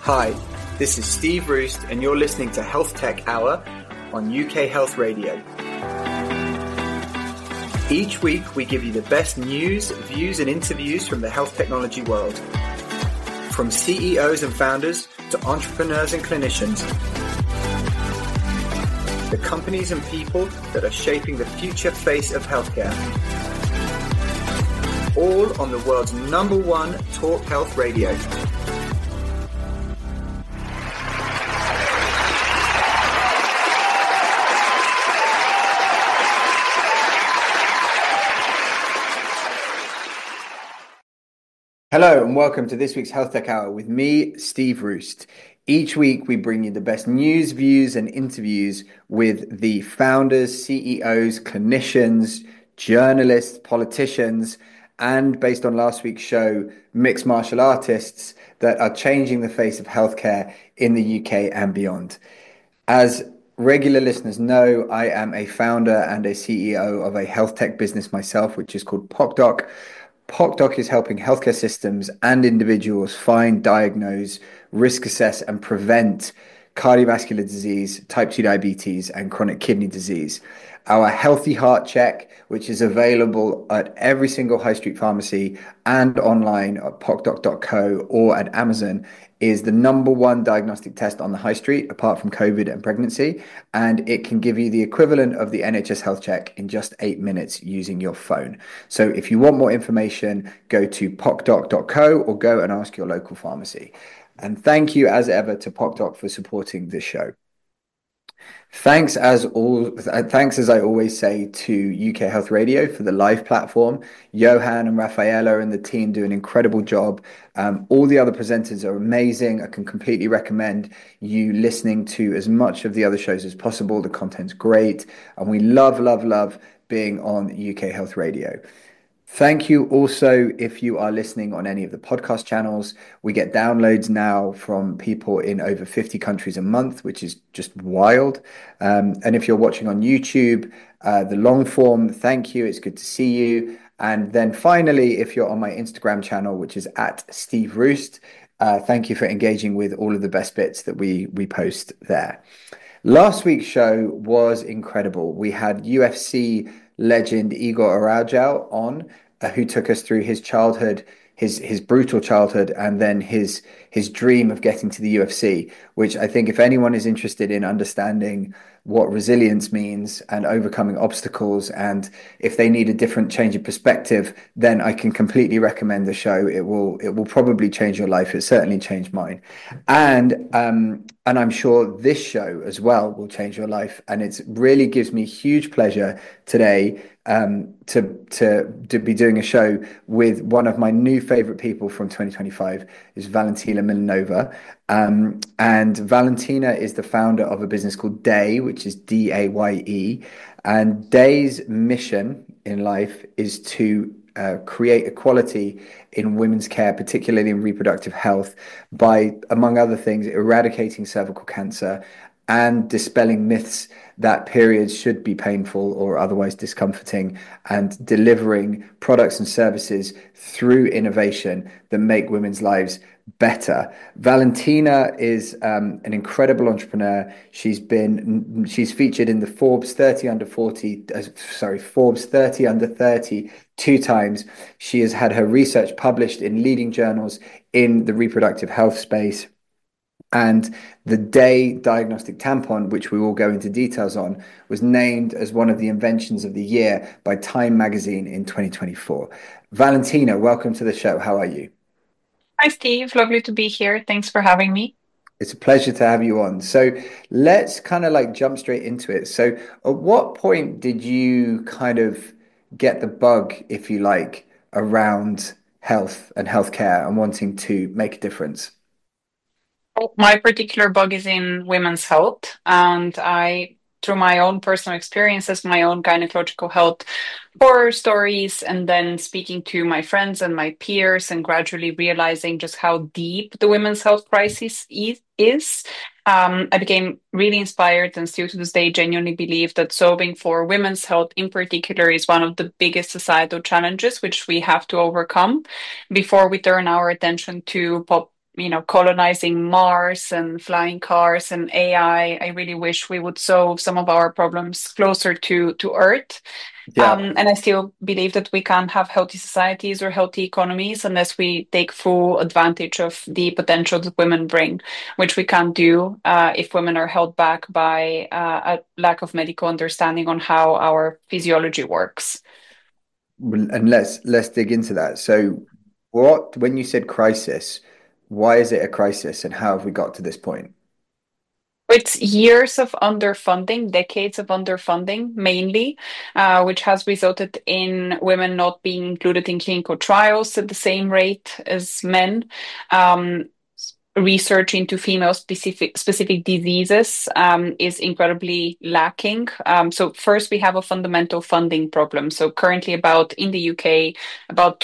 Hi, this is Steve Roost, and you're listening to Health Tech Hour on UK Health Radio. Each week, we give you the best news, views, and interviews from the health technology world. From CEOs and founders to entrepreneurs and clinicians. The companies and people that are shaping the future face of healthcare. All on the world's #1 talk health radio. Hello and welcome to this week's Health Tech Hour with me, Steve Roost. Each week we bring you the best news, views and interviews with the founders, CEOs, clinicians, journalists, politicians, and based on last week's show, mixed martial artists that are changing the face of healthcare in the UK and beyond. As regular listeners know, I am a founder and a CEO of a health tech business myself, which is called PocDoc. PocDoc is helping healthcare systems and individuals find, diagnose, risk assess, and prevent cardiovascular disease, type 2 diabetes, and chronic kidney disease. Our Healthy Heart Check, which is available at every single high street pharmacy and online at pocdoc.co or at Amazon, is the #1 diagnostic test on the high street, apart from COVID and pregnancy, and it can give you the equivalent of the NHS Health Check in just 8 minutes using your phone. So if you want more information, go to pocdoc.co or go and ask your local pharmacy. And thank you as ever to PocDoc for supporting this show. Thanks as I always say to UK Health Radio for the live platform. Johan and Rafaela and the team do an incredible job. All the other presenters are amazing. I can completely recommend you listening to as much of the other shows as possible. The content's great. And we love being on UK Health Radio. Thank you also if you are listening on any of the podcast channels. We get downloads now from people in over 50 countries a month, which is just wild. And if you're watching on YouTube, the long form, thank you. It's good to see you. And then finally, if you're on my Instagram channel, which is at Steve Roost, thank you for engaging with all of the best bits that we post there. Last week's show was incredible. We had UFC legend Igor Araujo on, who took us through his childhood, his brutal childhood, and then his dream of getting to the UFC, which I think if anyone is interested in understanding what resilience means and overcoming obstacles, and if they need a different change of perspective, then I can completely recommend the show. It will probably change your life. It certainly changed mine. And I'm sure this show as well will change your life. And it really gives me huge pleasure today to be doing a show with one of my new favorite people from 2025 is Valentina Milanova. And Valentina is the founder of a business called Daye, which is DAYE. And Daye's mission in life is to create equality in women's care, particularly in reproductive health, by, among other things, eradicating cervical cancer and dispelling myths that periods should be painful or otherwise discomforting, and delivering products and services through innovation that make women's lives better. Valentina is an incredible entrepreneur. She's featured in the Forbes 30 under 30 2 times. She has had her research published in leading journals in the reproductive health space. And the Daye diagnostic tampon, which we will go into details on, was named as one of the inventions of the year by Time magazine in 2024. Valentina, welcome to the show. How are you? Hi, Steve. Lovely to be here. Thanks for having me. It's a pleasure to have you on. So let's kind of jump straight into it. So at what point did you kind of get the bug, if you like, around health and healthcare and wanting to make a difference? My particular bug is in women's health, and through my own personal experiences, my own gynecological health horror stories, and then speaking to my friends and my peers and gradually realizing just how deep the women's health crisis is. I became really inspired and still to this day genuinely believe that solving for women's health in particular is one of the biggest societal challenges which we have to overcome before we turn our attention to colonizing Mars and flying cars and AI. I really wish we would solve some of our problems closer to Earth. Yeah. And I still believe that we can't have healthy societies or healthy economies unless we take full advantage of the potential that women bring, which we can't do if women are held back by a lack of medical understanding on how our physiology works. And let's dig into that. So, what when you said crisis, why is it a crisis, and how have we got to this point? It's years of underfunding, decades of underfunding mainly, which has resulted in women not being included in clinical trials at the same rate as men. Um, Research into female specific diseases is incredibly lacking. So first we have a fundamental funding problem. So currently about in the UK, about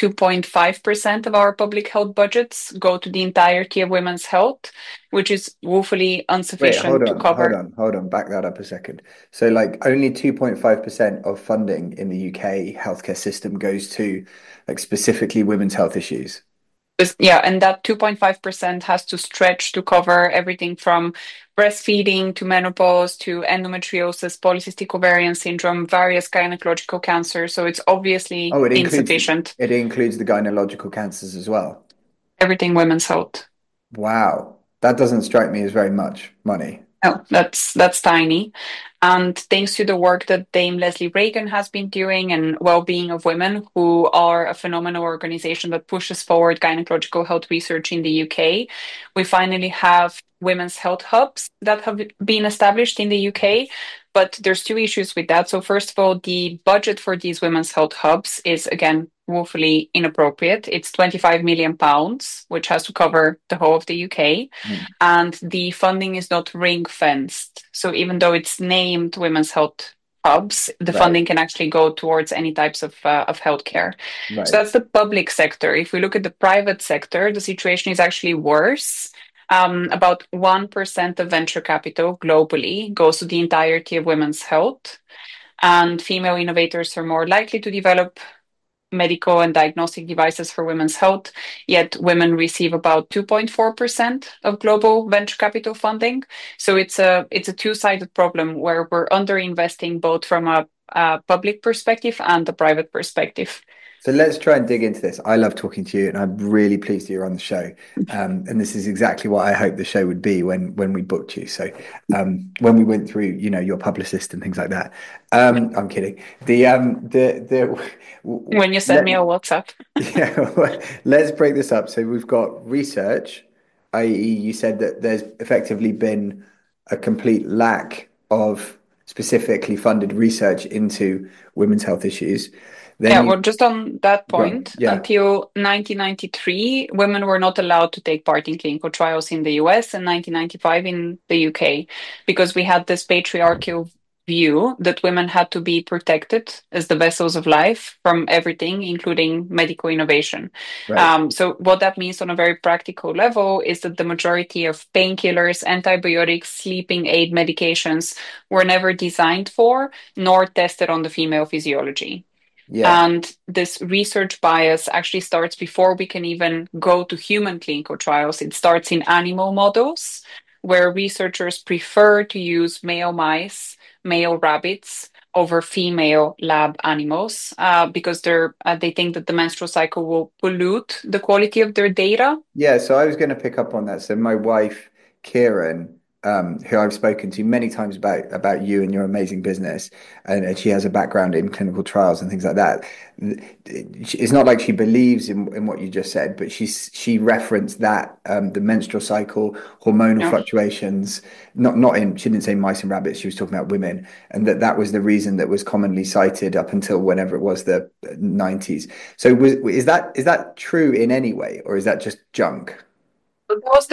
2.5% of our public health budgets go to the entirety of women's health, which is woefully Wait, hold insufficient to on, hold cover. on, hold on, back that up a second. So, like, only 2.5% of funding in the UK healthcare system goes to, like, specifically women's health issues. Yeah, and that 2.5% has to stretch to cover everything from breastfeeding to menopause to endometriosis, polycystic ovarian syndrome, various gynecological cancers. So it's obviously Oh, insufficient. it includes the gynecological cancers as well. Everything women's health. Wow, that doesn't strike me as very much money. Oh, that's tiny. And thanks to the work that Dame Leslie Reagan has been doing and Well-Being of Women, who are a phenomenal organization that pushes forward gynecological health research in the UK, we finally have women's health hubs that have been established in the UK. But there's two issues with that. So first of all, the budget for these women's health hubs is again woefully inappropriate. It's 25 million pounds, which has to cover the whole of the UK, Hmm. and the funding is not ring fenced. So even though it's named women's health hubs, the Right, funding can actually go towards any types of healthcare. So right. that's the public sector. If we look at the private sector, the situation is actually worse. About 1% of venture capital globally goes to the entirety of women's health, and female innovators are more likely to develop medical and diagnostic devices for women's health, yet women receive about 2.4% of global venture capital funding. So it's a two-sided problem where we're underinvesting both from a public perspective and a private perspective. So let's try and dig into this. I love talking to you, and I'm really pleased that you're on the show. And this is exactly what I hoped the show would be when we booked you. So when we went through, your publicist and things like that. I'm kidding. When you send Let, me a WhatsApp. yeah, let's break this up. So we've got research, i.e., you said that there's effectively been a complete lack of specifically funded research into women's health issues. Then Yeah, you well, just on that go on. point, Yeah. until 1993, women were not allowed to take part in clinical trials in the US and 1995 in the UK because we had this patriarchal view that women had to be protected as the vessels of life from everything, including medical innovation. Right. So, what that means on a very practical level is that the majority of painkillers, antibiotics, sleeping aid medications were never designed for nor tested on the female physiology. Yeah. And this research bias actually starts before we can even go to human clinical trials. It starts in animal models, where researchers prefer to use male mice, male rabbits over female lab animals because they think that the menstrual cycle will pollute the quality of their data. Yeah, so I was going to pick up on that. So my wife, Kieran, who I've spoken to many times about you and your amazing business, and she has a background in clinical trials and things like that. It's not like she believes in what you just said, but she referenced that the menstrual cycle, hormonal You fluctuations, not in she didn't say mice and rabbits. She was talking about women, and that was the reason that was commonly cited up until whenever it was the 90s. So is that true in any way, or is that just junk? That was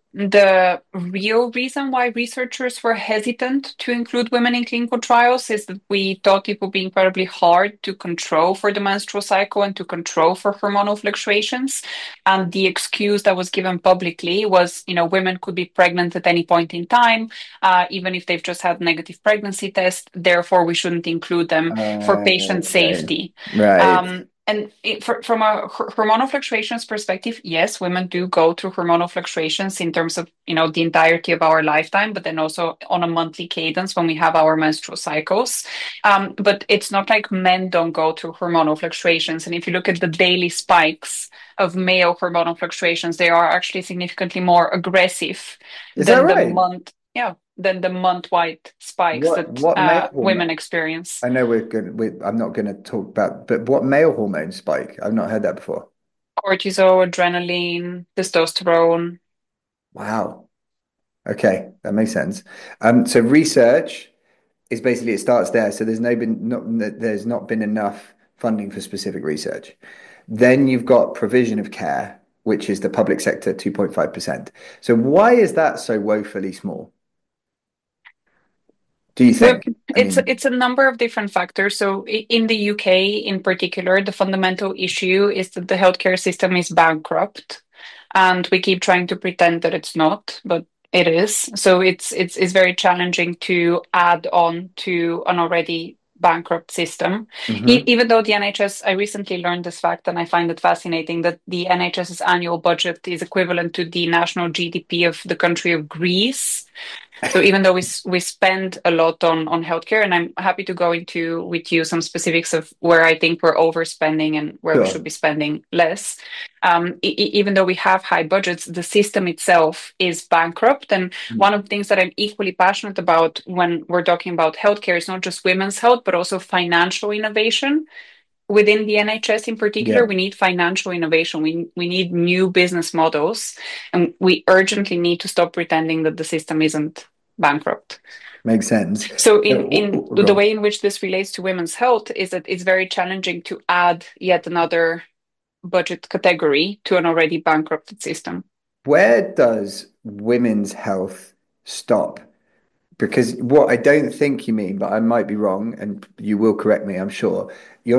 the real reason why researchers were hesitant to include women in clinical trials is that we thought it would be incredibly hard to control for the menstrual cycle and to control for hormonal fluctuations. And the excuse that was given publicly was, women could be pregnant at any point in time, even if they've just had negative pregnancy test. Therefore, we shouldn't include them for patient Okay. safety. Right. from a hormonal fluctuations perspective, yes, women do go through hormonal fluctuations in terms of, the entirety of our lifetime, but then also on a monthly cadence when we have our menstrual cycles. But it's not like men don't go through hormonal fluctuations. And if you look at the daily spikes of male hormonal fluctuations, they are actually significantly more aggressive Is that than right? than the month-wide spikes that What male women hormone? experience. I know I'm not going to talk about, but what male hormone spike? I've not heard that before. Cortisol, adrenaline, testosterone. Wow. Okay, that makes sense. So research is basically it starts there. So there's not been enough funding for specific research. Then you've got provision of care, which is the public sector 2.5%. So why is that so woefully small? Do you Look, think? I it's mean, it's a number of different factors. So in the UK, in particular, the fundamental issue is that the healthcare system is bankrupt, and we keep trying to pretend that it's not, but it is. So it's very challenging to add on to an already bankrupt system. mhm. Even though the NHS, I recently learned this fact, and I find it fascinating that the NHS's annual budget is equivalent to the national GDP of the country of Greece. So even though we spend a lot on healthcare, and I'm happy to go into with you some specifics of where I think we're overspending and where we should Sure. be spending less. Even though we have high budgets, the system itself is bankrupt. And one of the things that I'm equally passionate about when we're talking about healthcare is not just women's health, but also financial innovation within the NHS in particular. Yeah, We need financial innovation. We need new business models, and we urgently need to stop pretending that the system isn't bankrupt. makes sense. So So, in go the on. way in which this relates to women's health is that it's very challenging to add yet another budget category to an already bankrupted system. Where does women's health stop? Because what I don't think you mean, but I might be wrong, and you will correct me, I'm sure.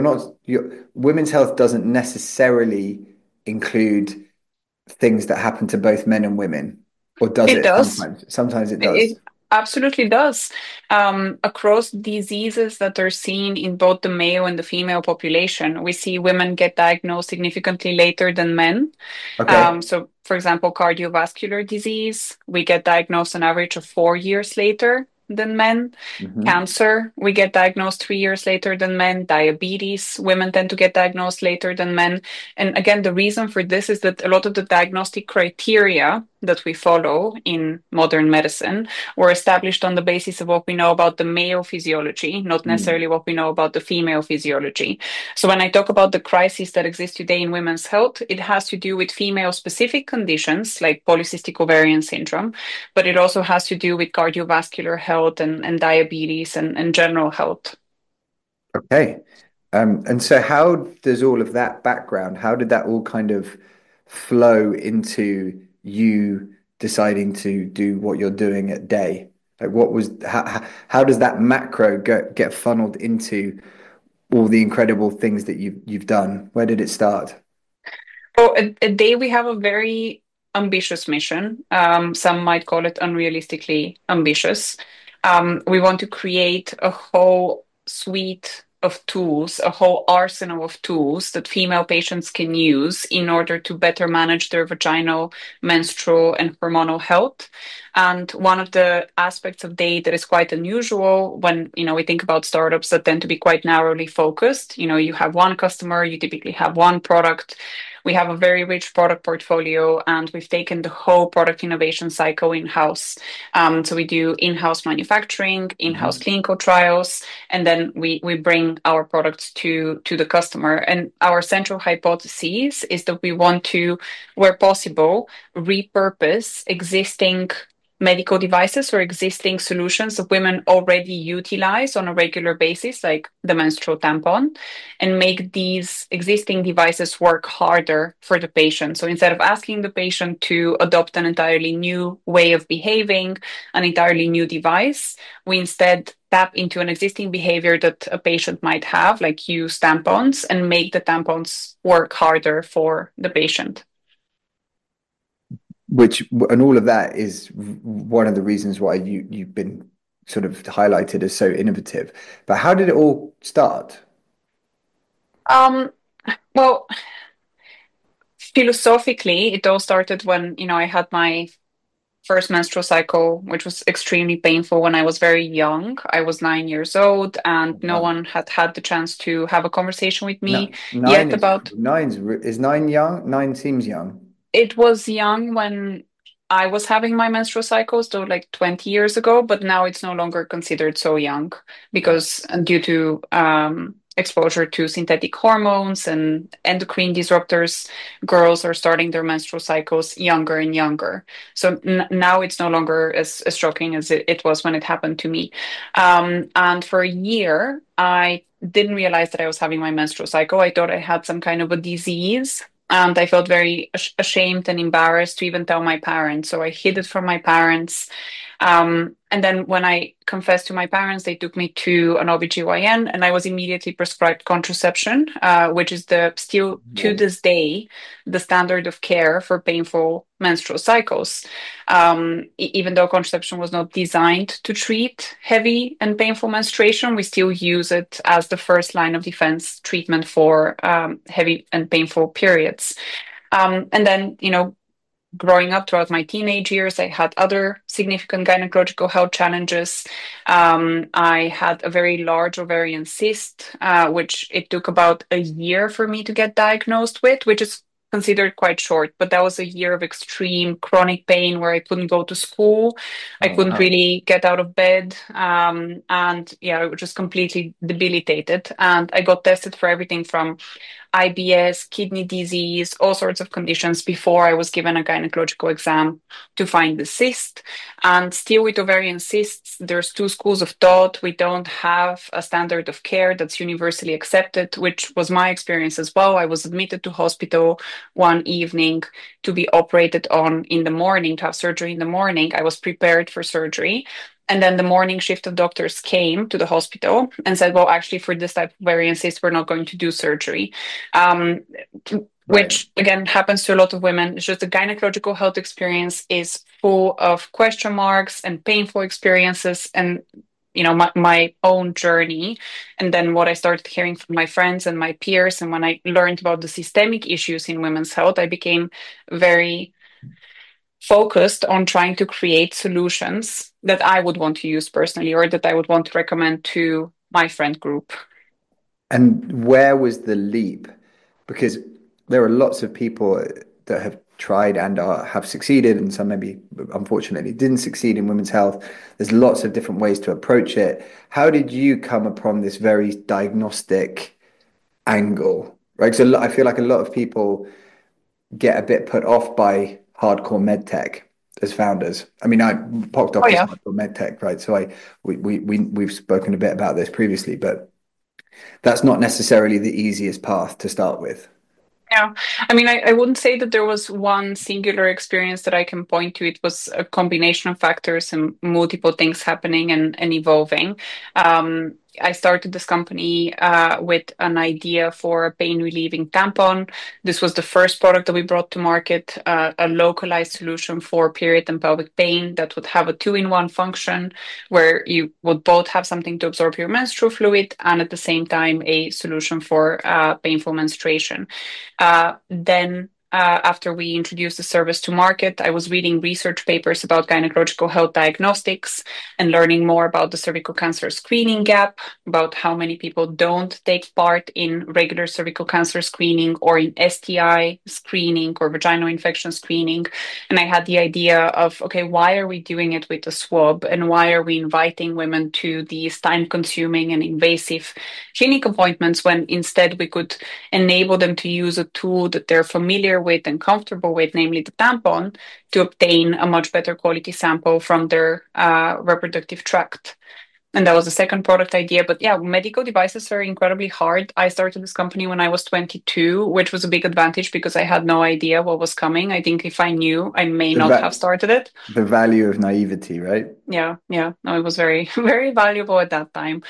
Women's health doesn't necessarily include things that happen to both men and women, or does It it does. sometimes? Sometimes it does. It absolutely does. Across diseases that are seen in both the male and the female population, we see women get diagnosed significantly later than men. Okay. So, for example, cardiovascular disease, we get diagnosed an average of 4 years later than men. Hmm. Cancer, we get diagnosed 3 years later than men. Diabetes, women tend to get diagnosed later than men. And again, the reason for this is that a lot of the diagnostic criteria that we follow in modern medicine were established on the basis of what we know about the male physiology, not necessarily what we know about the female physiology. So when I talk about the crisis that exists today in women's health, it has to do with female specific conditions like polycystic ovarian syndrome, but it also has to do with cardiovascular health and diabetes and general health. Okay. And so how does all of that background, how did that all kind of flow into you deciding to do what you're doing at Day? Like how does that macro get funneled into all the incredible things that you've done? Where did it start? So at Day, we have a very ambitious mission. Some might call it unrealistically ambitious. We want to create a whole suite of tools, a whole arsenal of tools that female patients can use in order to better manage their vaginal, menstrual, and hormonal health. And one of the aspects of Day that is quite unusual when, we think about startups that tend to be quite narrowly focused. You have one customer, you typically have one product. We have a very rich product portfolio, and we've taken the whole product innovation cycle in-house. So we do in-house manufacturing, in-house Mhm. clinical trials, and then we bring our products to the customer. And our central hypothesis is that we want to, where possible, repurpose existing medical devices or existing solutions that women already utilize on a regular basis, like the menstrual tampon, and make these existing devices work harder for the patient. So instead of asking the patient to adopt an entirely new way of behaving, an entirely new device, we instead tap into an existing behavior that a patient might have, like use tampons, and make the tampons work harder for the patient. And all of that is one of the reasons why you've been sort of highlighted as so innovative. But how did it all start? Well, philosophically, it all started when, I had my first menstrual cycle, which was extremely painful when I was very young. I was 9 years old, and no Wow. one had had the chance to have a conversation with me No, yet about. is 9 young? 9 seems young. It was young when I was having my menstrual cycles, though, like 20 years ago, but now it's no longer considered so young Right. because due to exposure to synthetic hormones and endocrine disruptors, girls are starting their menstrual cycles younger and younger. So now it's no longer as shocking as it was when it happened to me. And for a year, I didn't realize that I was having my menstrual cycle. I thought I had some kind of a disease, and I felt very ashamed and embarrassed to even tell my parents. So I hid it from my parents. And then when I confessed to my parents, they took me to an OBGYN, and I was immediately prescribed contraception, which is the still to Whoa. this day the standard of care for painful menstrual cycles. Even though contraception was not designed to treat heavy and painful menstruation, we still use it as the first line of defense treatment for heavy and painful periods. And then, growing up throughout my teenage years, I had other significant gynecological health challenges. I had a very large ovarian cyst, which it took about a year for me to get diagnosed with, which is considered quite short, but that was a year of extreme chronic pain where I couldn't go to school. I Oh, couldn't wow. really get out of bed. And yeah, I was just completely debilitated. And I got tested for everything from IBS, kidney disease, all sorts of conditions before I was given a gynecological exam to find the cyst. And still with ovarian cysts, there's two schools of thought. We don't have a standard of care that's universally accepted, which was my experience as well. I was admitted to hospital one evening to be operated on in the morning, to have surgery in the morning. I was prepared for surgery. And then the morning shift of doctors came to the hospital and said, well, actually, for this type of ovarian cyst, we're not going to do surgery, um, Right. which again happens to a lot of women. It's just the gynecological health experience is full of question marks and painful experiences, and my own journey, and then what I started hearing from my friends and my peers, and when I learned about the systemic issues in women's health, I became very focused on trying to create solutions that I would want to use personally, or that I would want to recommend to my friend group. And where was the leap? Because there are lots of people that have tried and have succeeded, and some maybe unfortunately didn't succeed in women's health. There's lots of different ways to approach it. How did you come upon this very diagnostic angle? Right? So I feel like a lot of people get a bit put off by hardcore med tech as founders. I mean, I popped Oh off as yeah. hardcore med tech, right? So we've spoken a bit about this previously, but that's not necessarily the easiest path to start with. Yeah, I mean, I wouldn't say that there was one singular experience that I can point to. It was a combination of factors and multiple things happening and evolving. I started this company with an idea for a pain relieving tampon. This was the first product that we brought to market, a localized solution for period and pelvic pain that would have a two-in-one function where you would both have something to absorb your menstrual fluid and at the same time a solution for painful menstruation. Then, after we introduced the service to market, I was reading research papers about gynecological health diagnostics and learning more about the cervical cancer screening gap, about how many people don't take part in regular cervical cancer screening or in STI screening or vaginal infection screening. And I had the idea of, okay, why are we doing it with a swab? And why are we inviting women to these time consuming and invasive clinic appointments when instead we could enable them to use a tool that they're familiar with and comfortable with, namely the tampon, to obtain a much better quality sample from their reproductive tract. And that was the second product idea. But yeah, medical devices are incredibly hard. I started this company when I was 22, which was a big advantage because I had no idea what was coming. I think if I knew, I may The not have va started it. the value of naivety, right? Yeah, yeah. No, it was very, very valuable at that time.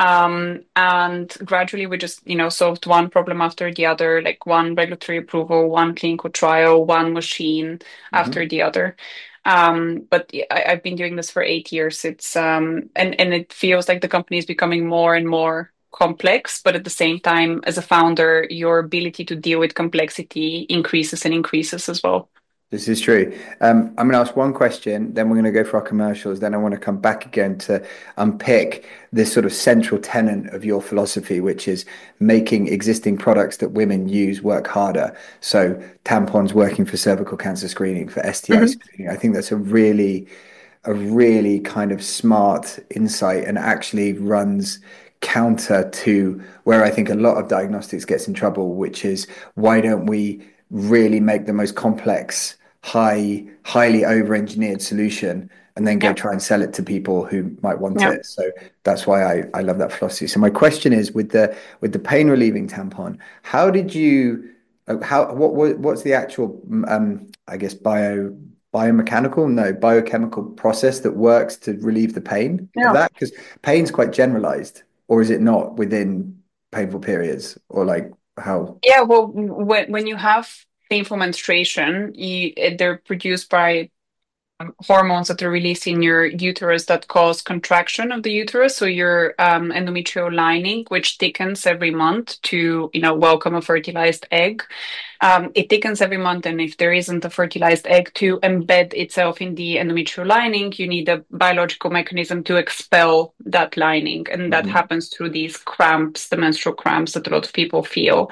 And gradually we just, solved one problem after the other, like one regulatory approval, one clinical trial, one machine after Mhm. the other. But yeah, I've been doing this for 8 years. It's and it feels like the company is becoming more and more complex, but at the same time, as a founder, your ability to deal with complexity increases and increases as well. This is true. I'm going to ask one question, then we're going to go for our commercials. Then I want to come back again to unpick this sort of central tenet of your philosophy, which is making existing products that women use work harder. So tampons working for cervical cancer screening, for STI screening. I think that's a really kind of smart insight and actually runs counter to where I think a lot of diagnostics gets in trouble, which is why don't we really make the most complex, highly over-engineered solution and then go try and sell it to people who might want it. So that's why I love that philosophy. So my question is, with the pain relieving tampon, how did you what's the actual I guess biochemical process that works to relieve the pain of that? Because pain's quite generalized, or is it not within painful periods, or like how? Yeah, well, when you have painful menstruation, they're produced by hormones that are released in your uterus that cause contraction of the uterus. So your endometrial lining, which thickens every month to, welcome a fertilized egg. It thickens every month, and if there isn't a fertilized egg to embed itself in the endometrial lining, you need a biological mechanism to expel that lining, and that happens through these cramps, the menstrual cramps that a lot of people feel.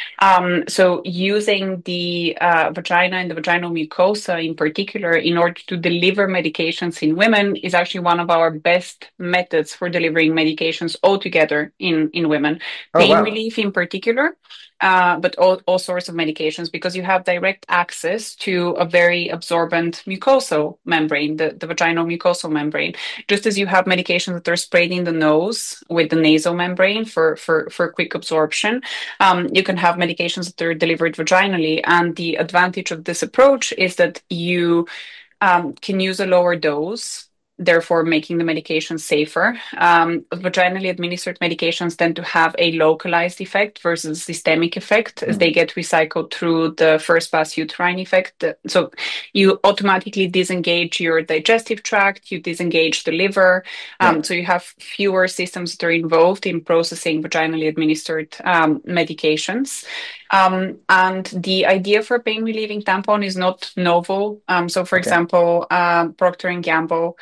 So using the vagina and the vaginal mucosa in particular in order to deliver medications in women is actually one of our best methods for delivering medications altogether in women. Pain relief in particular, but all sorts of medications, because you have direct access to a very absorbent mucosal membrane, the vaginal mucosal membrane. Just as you have medications that are sprayed in the nose with the nasal membrane for quick absorption, you can have medications that are delivered vaginally. And the advantage of this approach is that you can use a lower dose, therefore making the medication safer. Vaginally administered medications tend to have a localized effect versus systemic effect as they get recycled through the first pass uterine effect. So you automatically disengage your digestive tract, you disengage the liver. So you have fewer systems that are involved in processing vaginally administered medications. And the idea for pain relieving tampon is not novel. So for example, Procter & Gamble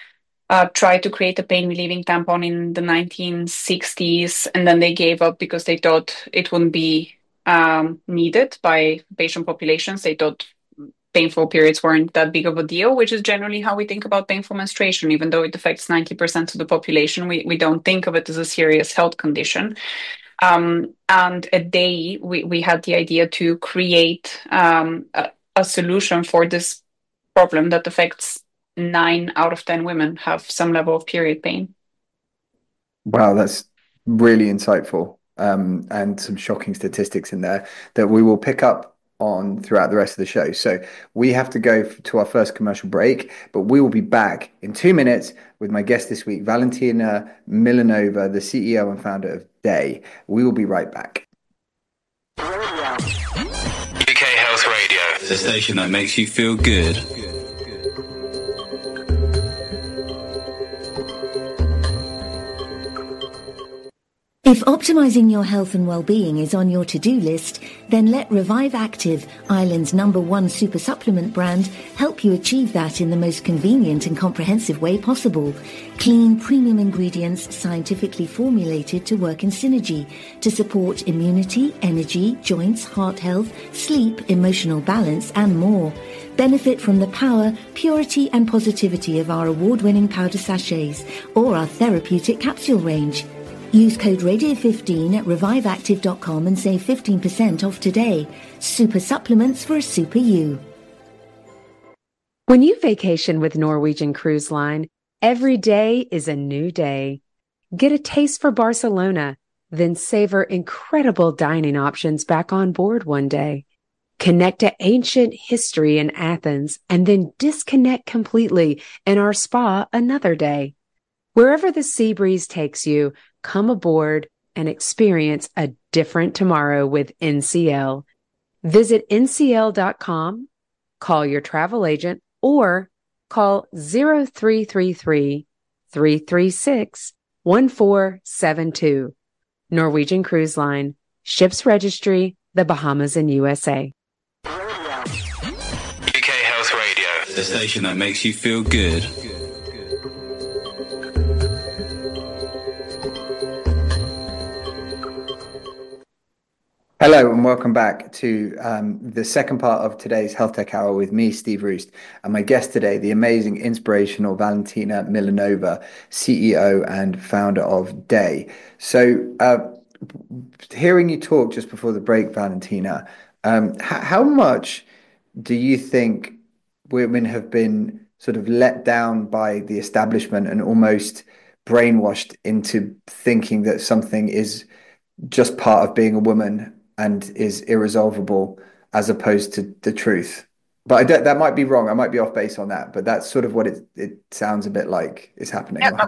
tried to create a pain relieving tampon in the 1960s, and then they gave up because they thought it wouldn't be needed by patient populations. They thought painful periods weren't that big of a deal, which is generally how we think about painful menstruation. Even though it affects 90% of the population, we don't think of it as a serious health condition. And at Day, we had the idea to create a solution for this problem that affects 9 out of 10 women have some level of period pain. Wow, that's really insightful, and some shocking statistics in there that we will pick up on throughout the rest of the show. So we have to go to our first commercial break, but we will be back in 2 minutes with my guest this week, Valentina Milanova, the CEO and founder of Day. We will be right back. UK Health Radio, the station that makes you feel good. If optimizing your health and well-being is on your to-do list, then let Revive Active, Ireland's #1 super supplement brand, help you achieve that in the most convenient and comprehensive way possible. Clean, premium ingredients scientifically formulated to work in synergy to support immunity, energy, joints, heart health, sleep, emotional balance, and more. Benefit from the power, purity, and positivity of our award-winning powder sachets or our therapeutic capsule range. Use code Radio15 at reviveactive.com and save 15% off today. Super supplements for a super you. When you vacation with Norwegian Cruise Line, every day is a new day. Get a taste for Barcelona, then savor incredible dining options back on board one day. Connect to ancient history in Athens and then disconnect completely in our spa another day. Wherever the sea breeze takes you, come aboard and experience a different tomorrow with NCL. Visit ncl.com, call your travel agent, or call 0333 336 1472. Norwegian Cruise Line. Ships registry, the Bahamas and USA. UK Health Radio, the station that makes you feel good. Hello and welcome back to the second part of today's Health Tech Hour with me, Steve Roost, and my guest today, the amazing, inspirational Valentina Milanova, CEO and founder of Day. So, hearing you talk just before the break, Valentina, how much do you think women have been sort of let down by the establishment and almost brainwashed into thinking that something is just part of being a woman and is irresolvable as opposed to the truth? But that might be wrong. I might be off base on that, but that's sort of what it sounds a bit like is happening. Yeah,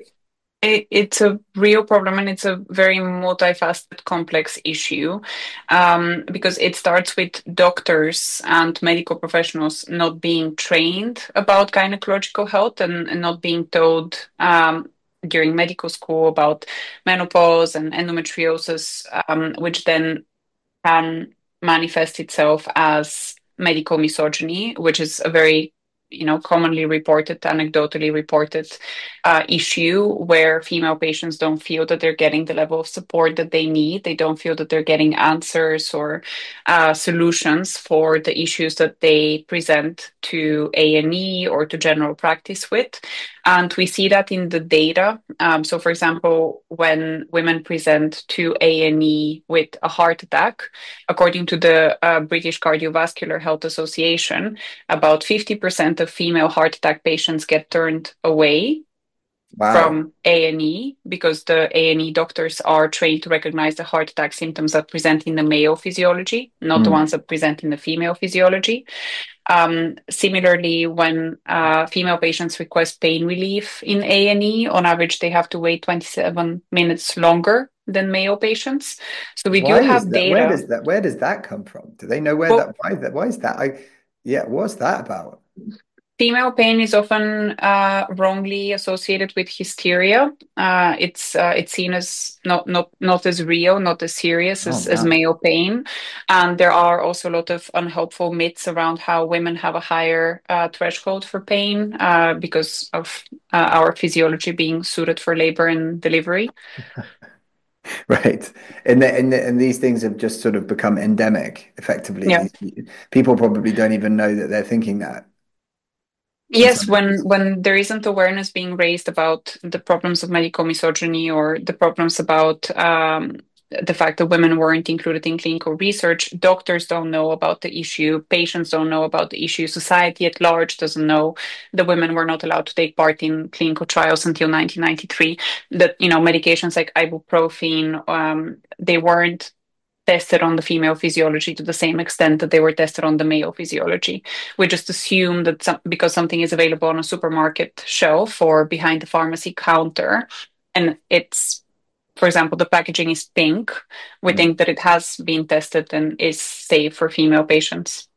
it's a real problem, and it's a very multifaceted, complex issue, because it starts with doctors and medical professionals not being trained about gynecological health and not being told during medical school about menopause and endometriosis, which then can manifest itself as medical misogyny, which is a very commonly reported, anecdotally reported issue where female patients don't feel that they're getting the level of support that they need. They don't feel that they're getting answers or solutions for the issues that they present to A&E or to general practice with. And we see that in the data. So, for example, when women present to A&E with a heart attack, according to the British Cardiovascular Health Association, about 50% of female heart attack patients get turned away from A&E because the A&E doctors are trained to recognize the heart attack symptoms that present in the male physiology, not the ones that present in the female physiology. Similarly, when female patients request pain relief in A&E, on average, they have to wait 27 minutes longer than male patients. So we do have data. Where does that come from? Do they know why is that? What's that about? Female pain is often wrongly associated with hysteria. It's seen as not as real, not as serious as male pain. And there are also a lot of unhelpful myths around how women have a higher threshold for pain because of our physiology being suited for labor and delivery. Right. And these things have just sort of become endemic, effectively. Yeah. People probably don't even know that they're thinking that. Yes, when there isn't awareness being raised about the problems of medical misogyny or the problems about the fact that women weren't included in clinical research, doctors don't know about the issue, patients don't know about the issue, society at large doesn't know that women were not allowed to take part in clinical trials until 1993, that, medications like ibuprofen, they weren't tested on the female physiology to the same extent that they were tested on the male physiology. We just assume that because something is available on a supermarket shelf or behind the pharmacy counter, and it's, for example, the packaging is pink, we think that it has been tested and is safe for female patients.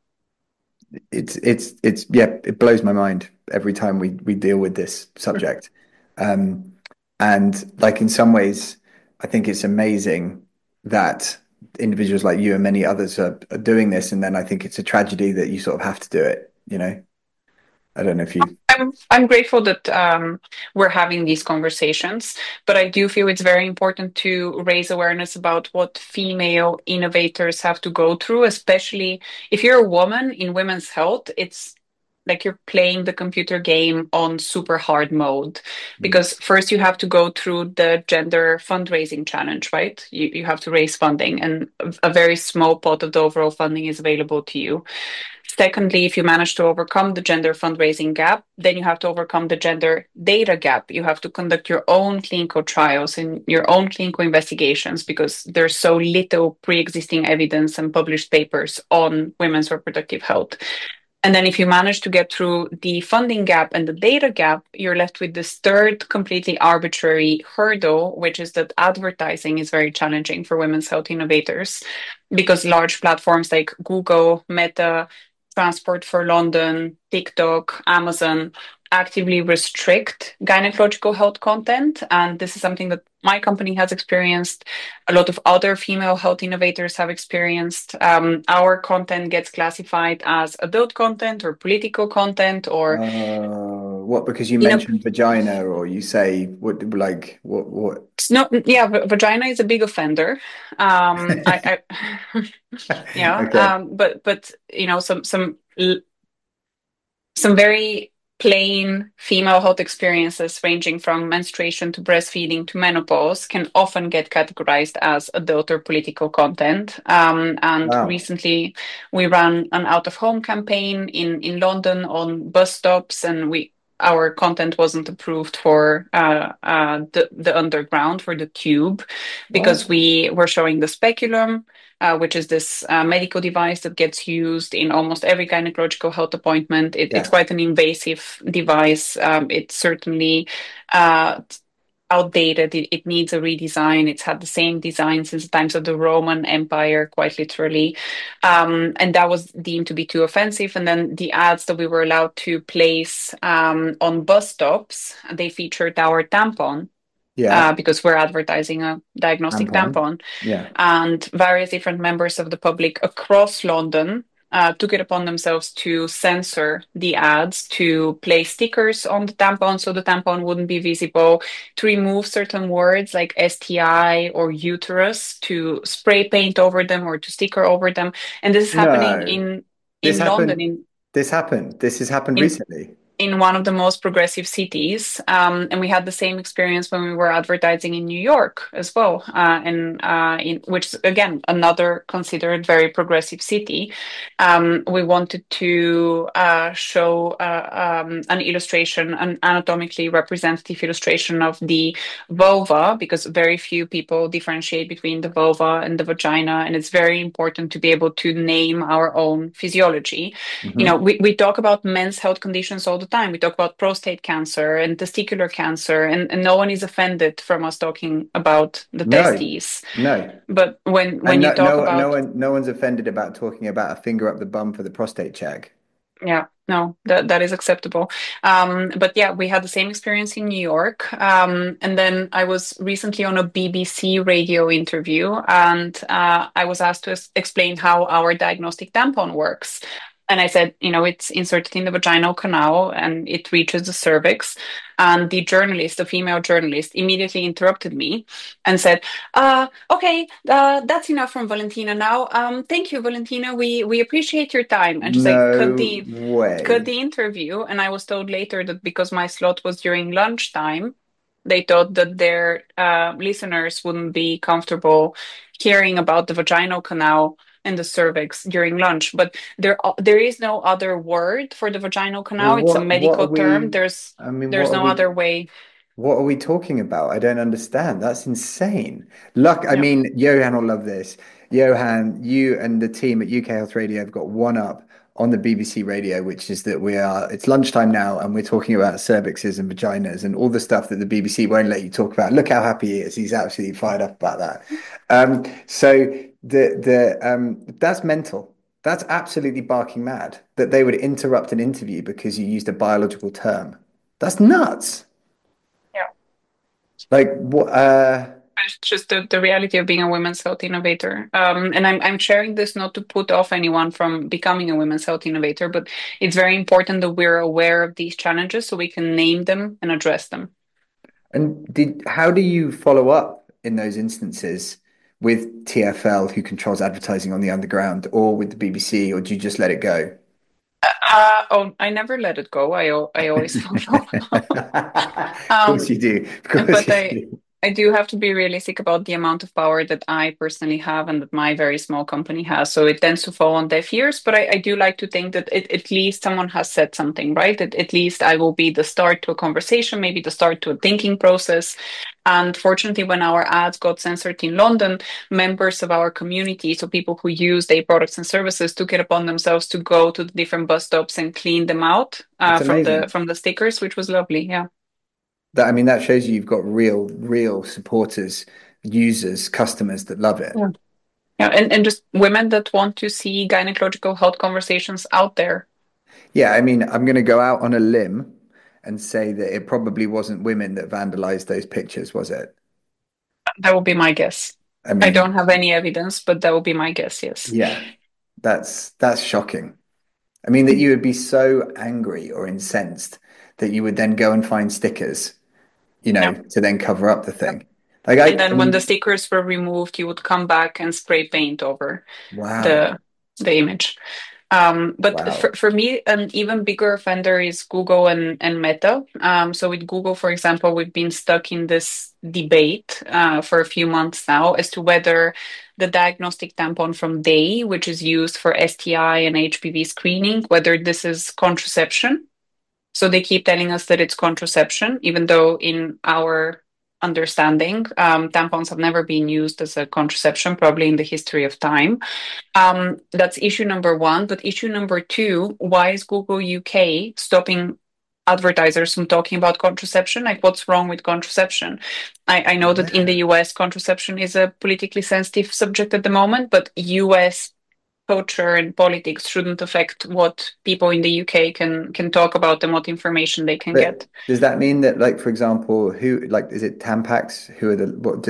It blows my mind every time we deal with this subject. And like in some ways, I think it's amazing that individuals like you and many others are doing this, and then I think it's a tragedy that you sort of have to do it. I don't know if you. I'm grateful that we're having these conversations, but I do feel it's very important to raise awareness about what female innovators have to go through, especially if you're a woman in women's health. It's like you're playing the computer game on super hard mode, because first you have to go through the gender fundraising challenge, right? You have to raise funding, and a very small pot of the overall funding is available to you. Secondly, if you manage to overcome the gender fundraising gap, then you have to overcome the gender data gap. You have to conduct your own clinical trials and your own clinical investigations because there's so little pre-existing evidence and published papers on women's reproductive health. And then if you manage to get through the funding gap and the data gap, you're left with this third completely arbitrary hurdle, which is that advertising is very challenging for women's health innovators because large platforms like Google, Meta, Transport for London, TikTok, Amazon actively restrict gynecological health content. And this is something that my company has experienced. A lot of other female health innovators have experienced. Our content gets classified as adult content or political content or what? Because you mentioned vagina, or you say what? No, yeah, vagina is a big offender. Yeah, Okay. but some very plain female health experiences ranging from menstruation to breastfeeding to menopause can often get categorized as adult or political content. And Wow. recently we ran an out of home campaign in London on bus stops, and our content wasn't approved for the underground, for the tube, because What? we were showing the speculum, which is this medical device that gets used in almost every gynecological health appointment. It's Yeah. quite an invasive device. It's certainly outdated. It needs a redesign. It's had the same design since the times of the Roman Empire, quite literally. And that was deemed to be too offensive. And then the ads that we were allowed to place on bus stops, they featured our tampon. Yeah. Because we're advertising a diagnostic tampon. Yeah. And various different members of the public across London took it upon themselves to censor the ads, to place stickers on the tampon so the tampon wouldn't be visible, to remove certain words like STI or uterus, to spray paint over them or to sticker over them. And this is happening No. This in London, happened. This happened. This has happened in recently. in one of the most progressive cities. And we had the same experience when we were advertising in New York as well, which is, again, another considered very progressive city. We wanted to show an illustration, an anatomically representative illustration of the vulva, because very few people differentiate between the vulva and the vagina. And it's very important to be able to name our own physiology. Mm-hmm. We talk about men's health conditions all the time. We talk about prostate cancer and testicular cancer, and no one is offended from us talking about the testes. No. But when you talk about no one's offended about talking about a finger up the bum for the prostate check. Yeah, no, that is acceptable. But yeah, we had the same experience in New York. And then I was recently on a BBC radio interview, and I was asked to explain how our diagnostic tampon works. And I said, it's inserted in the vaginal canal and it reaches the cervix. And the female journalist, immediately interrupted me and said, okay, that's enough from Valentina now. Thank you, Valentina. We appreciate your time. And she's like, cut the interview. And I was told later that because my slot was during lunchtime, they thought that their listeners wouldn't be comfortable hearing about the vaginal canal and the cervix during lunch. But there is no other word for the vaginal canal. It's a medical term. There's no other way. What are we talking about? I don't understand. That's insane. I mean, Johan will love this. Johan, you and the team at UK Health Radio have got one up on the BBC radio, which is that it's lunchtime now and we're talking about cervixes and vaginas and all the stuff that the BBC won't let you talk about. Look how happy he is. He's absolutely fired up about that. So that's mental. That's absolutely barking mad that they would interrupt an interview because you used a biological term. That's nuts. Yeah. Like what? It's just the reality of being a women's health innovator. And I'm sharing this not to put off anyone from becoming a women's health innovator, but it's very important that we're aware of these challenges so we can name them and address them. And how do you follow up in those instances with TfL, who controls advertising on the underground, or with the BBC, or do you just let it go? I never let it go. I always follow. Of course you do. Of course you do. I do have to be realistic about the amount of power that I personally have and that my very small company has. So it tends to fall on deaf ears, but I do like to think that at least someone has said something, right? At least I will be the start to a conversation, maybe the start to a thinking process. And fortunately, when our ads got censored in London, members of our community, so people who use their products and services, took it upon themselves to go to the different bus stops and clean them out from the stickers, which was lovely. Yeah. That shows you've got real supporters, users, customers that love it. Yeah, and just women that want to see gynecological health conversations out there. Yeah, I'm going to go out on a limb and say that it probably wasn't women that vandalized those pictures, was it? That would be my guess. I I mean, don't have any evidence, but that would be my guess, yes. yeah, that's shocking. I mean, that you would be so angry or incensed that you would then go and find stickers, Yeah. to then cover up the Yep. thing. Like And I then when the mean, stickers were removed, you would come back and spray paint over wow, the image. But wow. for me, an even bigger offender is Google and Meta. So with Google, for example, we've been stuck in this debate for a few months now as to whether the diagnostic tampon from Day, which is used for STI and HPV screening, whether this is contraception. So they keep telling us that it's contraception, even though in our understanding, tampons have never been used as a contraception, probably in the history of time. That's issue number one. But issue number two, why is Google UK stopping advertisers from talking about contraception? Like, what's wrong with contraception? I know that in the Yeah. US, contraception is a politically sensitive subject at the moment, but US culture and politics shouldn't affect what people in the UK can talk about and what information they can But get. does that mean that, like, for example, who, like, is it Tampax? Who are the what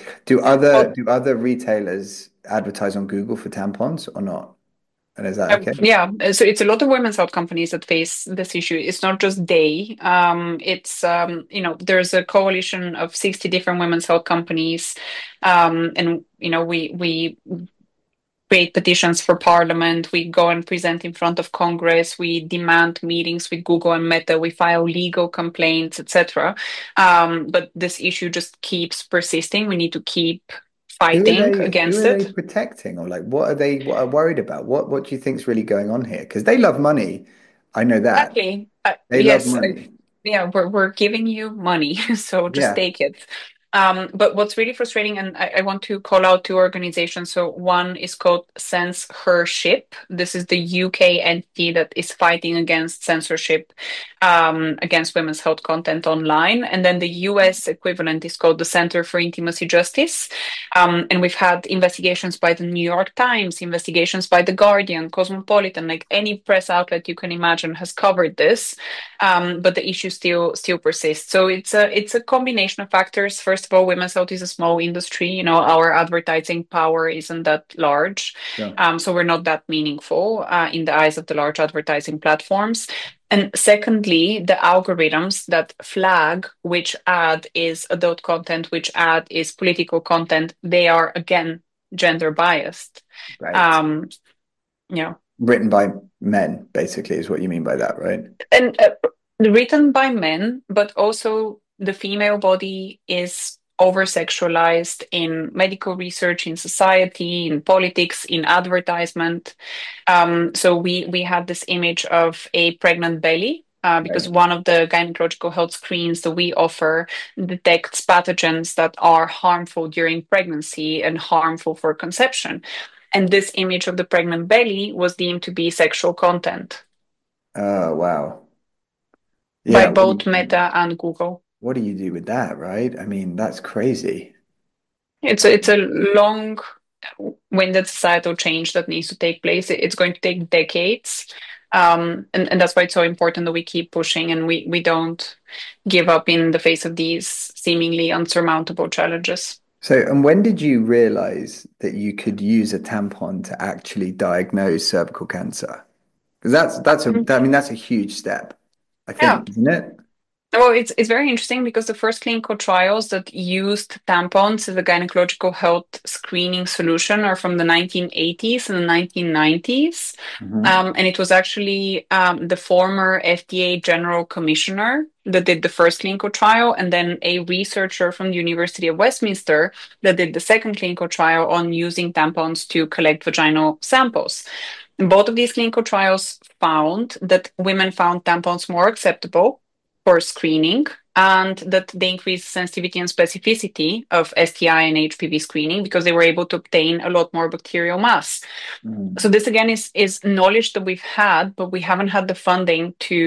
Well, do other retailers advertise on Google for tampons or not? And is that okay? yeah, so it's a lot of women's health companies that face this issue. It's not just Day. It's there's a coalition of 60 different women's health companies, and we create petitions for Parliament. We go and present in front of Congress. We demand meetings with Google and Meta. We file legal complaints, etc. But this issue just keeps persisting. We need to keep fighting Who against are they it. protecting, or like what are worried about? What do you think's really going on here? Because they love money. I know that. Exactly. They love Yes. money. Yeah, we're giving you money, so just Yeah. take it. But what's really frustrating, and I want to call out two organizations. So one is called Censorship. This is the UK entity that is fighting against censorship, against women's health content online. And then the US equivalent is called the Center for Intimacy Justice. And we've had investigations by the New York Times, investigations by The Guardian, Cosmopolitan, like any press outlet you can imagine has covered this. But the issue still persists. So it's a combination of factors. First of all, women's health is a small industry. Our advertising power isn't that large, Yeah. so we're not that meaningful in the eyes of the large advertising platforms. And secondly, the algorithms that flag which ad is adult content, which ad is political content, they are again gender biased. Right. Yeah. Written by men, basically, is what you mean by that, right? And written by men, but also the female body is over-sexualized in medical research, in society, in politics, in advertisement. So we had this image of a pregnant belly. Because Right. one of the gynecological health screens that we offer detects pathogens that are harmful during pregnancy and harmful for conception. And this image of the pregnant belly was deemed to be sexual content Oh, wow. by Yeah. both Meta and Google. What do you do with that, right? I mean, that's crazy. It's a long-winded societal change that needs to take place. It's going to take decades. And that's why it's so important that we keep pushing and we don't give up in the face of these seemingly unsurmountable challenges. So, and when did you realize that you could use a tampon to actually diagnose cervical cancer? Because I mean, that's a huge step, I Yeah. think, isn't it? Well, it's very interesting because the first clinical trials that used tampons as a gynecological health screening solution are from the 1980s and the 1990s. Hmm. And it was actually the former FDA General Commissioner that did the first clinical trial, and then a researcher from the University of Westminster that did the second clinical trial on using tampons to collect vaginal samples. And both of these clinical trials found that women found tampons more acceptable for screening and that they increased sensitivity and specificity of STI and HPV screening because they were able to obtain a lot more bacterial mass. Mm. So this again is knowledge that we've had, but we haven't had the funding to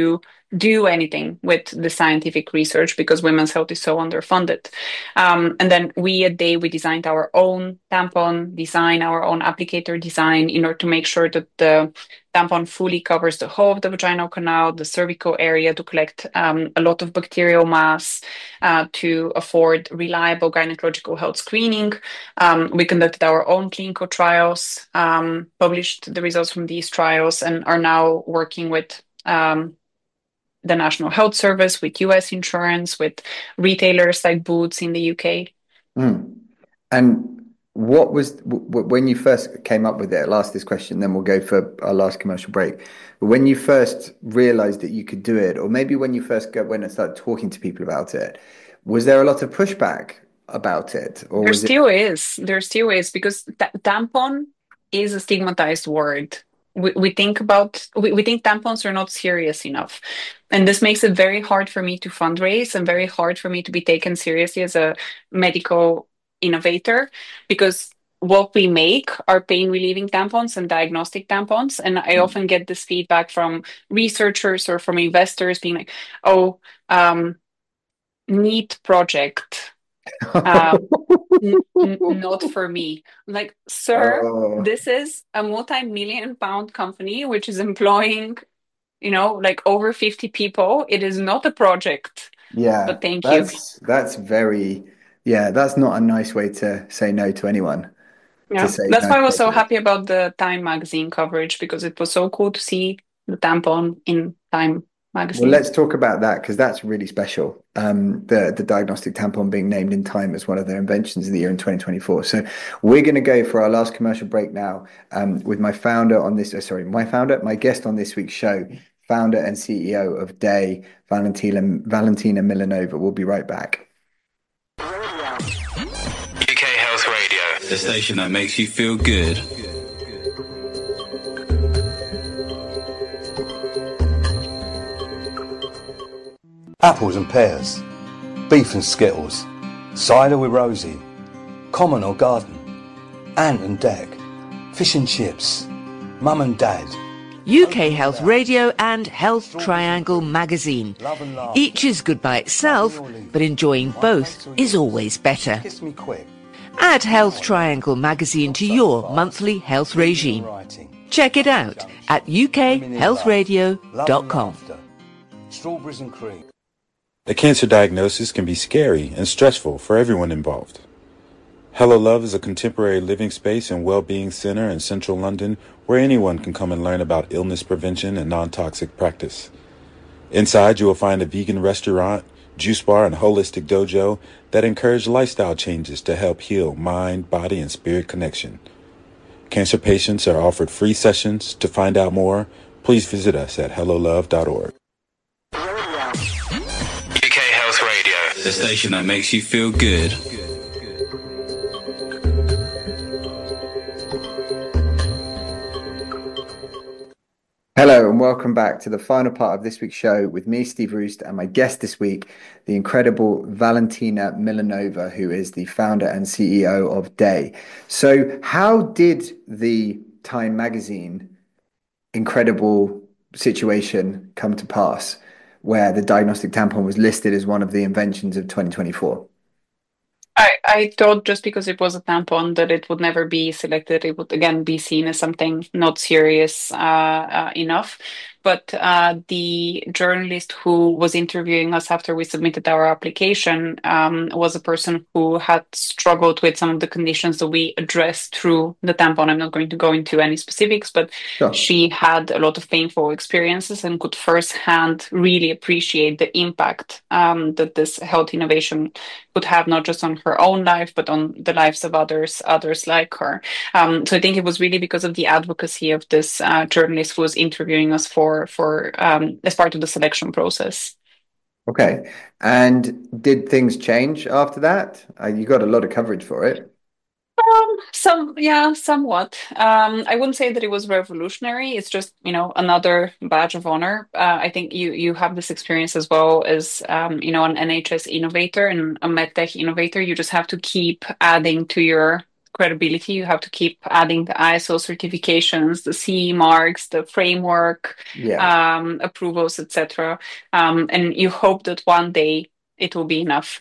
do anything with the scientific research because women's health is so underfunded. And then we designed our own tampon design, our own applicator design in order to make sure that the tampon fully covers the whole of the vaginal canal, the cervical area, to collect a lot of bacterial mass, to afford reliable gynecological health screening. We conducted our own clinical trials, published the results from these trials, and are now working with the National Health Service, with US insurance, with retailers like Boots in the UK. And what was, when you first came up with it, I'll ask this question, then we'll go for our last commercial break. But when you first realized that you could do it, or maybe when you first went and started talking to people about it, was there a lot of pushback about it? Or There still is. There still is, because tampon is a stigmatized word. We think tampons are not serious enough. And this makes it very hard for me to fundraise and very hard for me to be taken seriously as a medical innovator, because what we make are pain relieving tampons and diagnostic tampons. And I often get this feedback from researchers or from investors being like, oh, neat project. Not for me. Like, sir, this is a multi-million-pound company which is employing, like over 50 people. It is not a project. Yeah, but thank you. That's not a nice way to say no to anyone. Yeah, that's why I was so happy about the Time magazine coverage, because it was so cool to see the tampon in Time magazine. Well, let's talk about that, because that's really special. The diagnostic tampon being named in Time as one of their inventions of the year in 2024. So we're going to go for our last commercial break now, with my guest on this week's show, founder and CEO of Day, Valentina Milanova. We'll be right back. UK Health Radio, the station that makes you feel good. Apples and pears, beef and skittles, cider with Rosie, common or garden, ant and deck, fish and chips, mum and dad. UK Health Radio and Health Triangle magazine. Each is good by itself, but enjoying both is always better. Kiss me quick. Add Health Triangle magazine to your monthly health regime. Check it out at ukhealthradio.com. Strawberries and cream. A cancer diagnosis can be scary and stressful for everyone involved. Hello Love is a contemporary living space and well-being center in central London where anyone can come and learn about illness prevention and non-toxic practice. Inside, you will find a vegan restaurant, juice bar, and holistic dojo that encourage lifestyle changes to help heal mind, body, and spirit connection. Cancer patients are offered free sessions. To find out more, please visit us at hellolove.org. UK Health Radio, the station that makes you feel good. Hello and welcome back to the final part of this week's show with me, Steve Roost, and my guest this week, the incredible Valentina Milanova, who is the founder and CEO of Day. So how did the Time magazine incredible situation come to pass where the diagnostic tampon was listed as one of the inventions of 2024? I thought just because it was a tampon that it would never be selected. It would again be seen as something not serious enough. But the journalist who was interviewing us after we submitted our application was a person who had struggled with some of the conditions that we addressed through the tampon. I'm not going to go into any specifics, but sure. She had a lot of painful experiences and could firsthand really appreciate the impact that this health innovation could have, not just on her own life, but on the lives of others like her. So I think it was really because of the advocacy of this journalist who was interviewing us for as part of the selection process. Okay. And did things change after that? You got a lot of coverage for it. Somewhat. I wouldn't say that it was revolutionary. It's just, another badge of honor. I think you have this experience as well as, an NHS innovator and a medtech innovator. You just have to keep adding to your credibility. You have to keep adding the ISO certifications, the CE marks, the framework, approvals, etc. And you hope that one day it will be enough.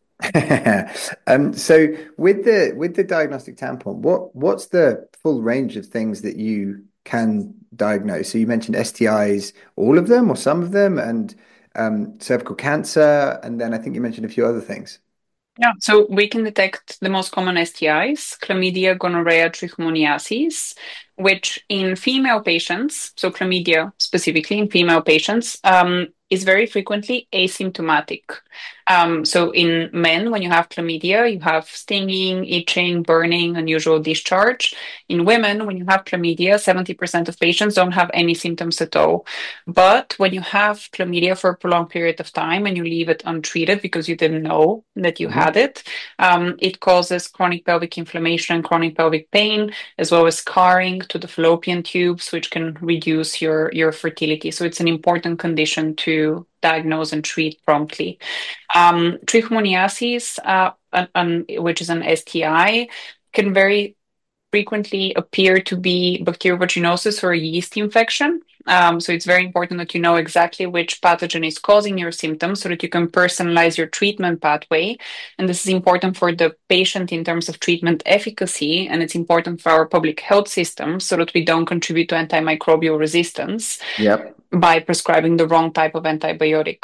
So with the diagnostic tampon, what's the full range of things that you can diagnose? So you mentioned STIs, all of them or some of them, and cervical cancer, and then I think you mentioned a few other things. Yeah, so we can detect the most common STIs, chlamydia, gonorrhea, trichomoniasis, which in female patients, so chlamydia specifically in female patients, is very frequently asymptomatic. So in men, when you have chlamydia, you have stinging, itching, burning, unusual discharge. In women, when you have chlamydia, 70% of patients don't have any symptoms at all. But when you have chlamydia for a prolonged period of time and you leave it untreated because you didn't know that you had it, it causes chronic pelvic inflammation and chronic pelvic pain, as well as scarring to the fallopian tubes, which can reduce your fertility. So it's an important condition to diagnose and treat promptly. Trichomoniasis, which is an STI, can very frequently appear to be bacterial vaginosis or a yeast infection. So it's very important that you know exactly which pathogen is causing your symptoms so that you can personalize your treatment pathway. And this is important for the patient in terms of treatment efficacy, and it's important for our public health system so that we don't contribute to antimicrobial resistance by prescribing the wrong type of antibiotic.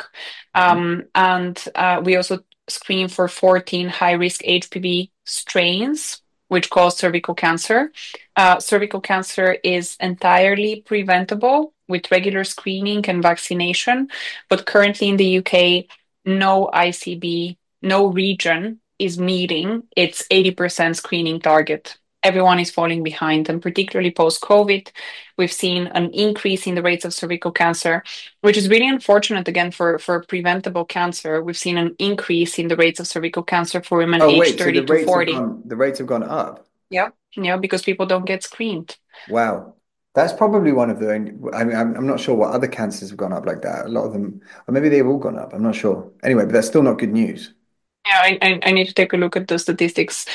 And we also screen for 14 high-risk HPV strains, which cause cervical cancer. Cervical cancer is entirely preventable with regular screening and vaccination, but currently in the UK, no ICB, no region is meeting its 80% screening target. Everyone is falling behind, and particularly post-COVID, we've seen an increase in the rates of cervical cancer, which is really unfortunate, again, for preventable cancer. We've seen an increase in the rates of cervical cancer for women aged 30 to 40. The rates have gone up? Yeah, because people don't get screened. Wow. That's probably one of the, I mean, I'm not sure what other cancers have gone up like that. A lot of them, or maybe they've all gone up. I'm not sure. Anyway, but that's still not good news. Yeah, I need to take a look at the statistics.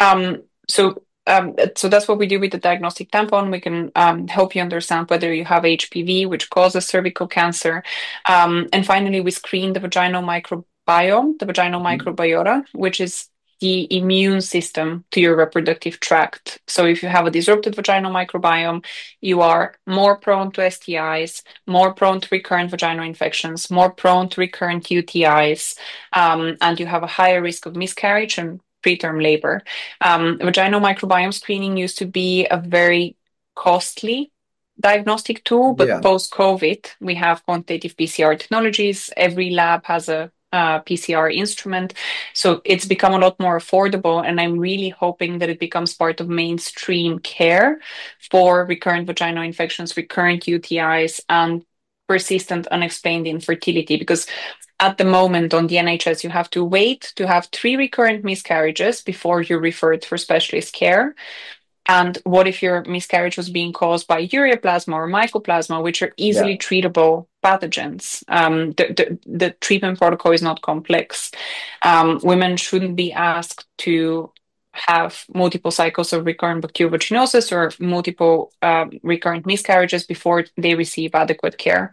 So that's what we do with the diagnostic tampon. We can help you understand whether you have HPV, which causes cervical cancer. And finally, we screen the vaginal microbiome, the vaginal microbiota, which is the immune system to your reproductive tract. So if you have a disrupted vaginal microbiome, you are more prone to STIs, more prone to recurrent vaginal infections, more prone to recurrent UTIs, and you have a higher risk of miscarriage and preterm labor. Vaginal microbiome screening used to be a very costly diagnostic tool, but post-COVID, we have quantitative PCR technologies. Every lab has a PCR instrument. So it's become a lot more affordable, and I'm really hoping that it becomes part of mainstream care for recurrent vaginal infections, recurrent UTIs, and persistent unexplained infertility, because at the moment on the NHS, you have to wait to have 3 recurrent miscarriages before you're referred for specialist care. And what if your miscarriage was being caused by ureaplasma or mycoplasma, which are easily treatable pathogens? The treatment protocol is not complex. Women shouldn't be asked to have multiple cycles of recurrent bacterial vaginosis or multiple recurrent miscarriages before they receive adequate care.